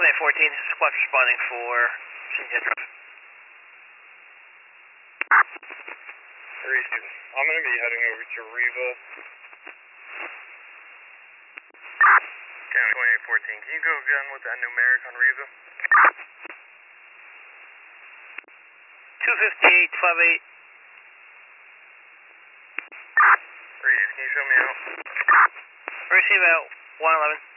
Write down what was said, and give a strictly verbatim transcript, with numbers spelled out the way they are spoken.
twenty-eight fourteen, squad responding for Synjet. Reese, I'm going to be heading over to Riva. twenty-eight fourteen, can you go again with that numeric on Riva? two fifty-eight, five eight. Reese, can you show me out? Receive out, one eleven.